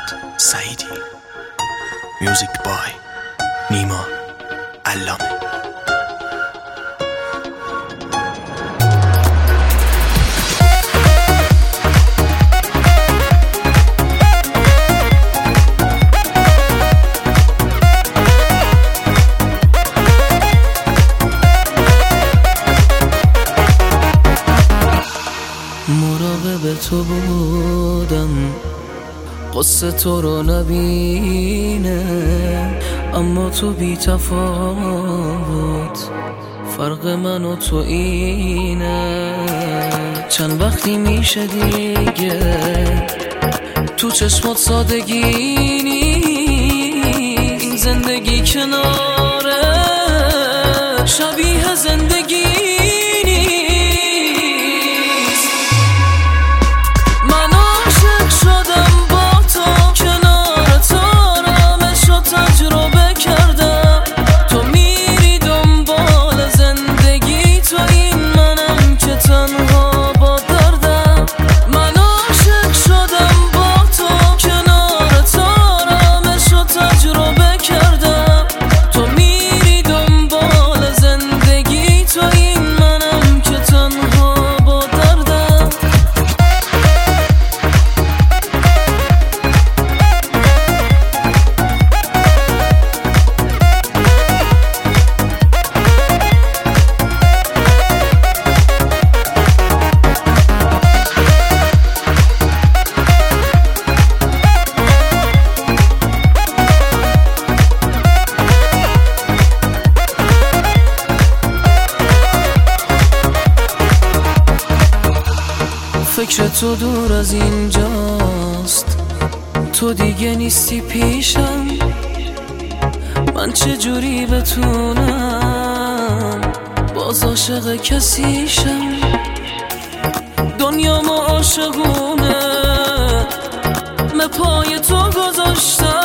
سعیدی. میوزیک بای نیما علامه. مراقب تو بودم قصه تو رو نبینه، اما تو بی تفاوت فرق من و تو اینه. چند وقتی میشه دیگه تو چشمات سادگی نیست، این زندگی کناره شبیه زندگی فکر تو دور از اینجاست، تو دیگه نیستی پیشم، من چجوری بتونم باز عاشق کسیشم؟ دنیا ما عاشقونه، من پای تو گذاشتم،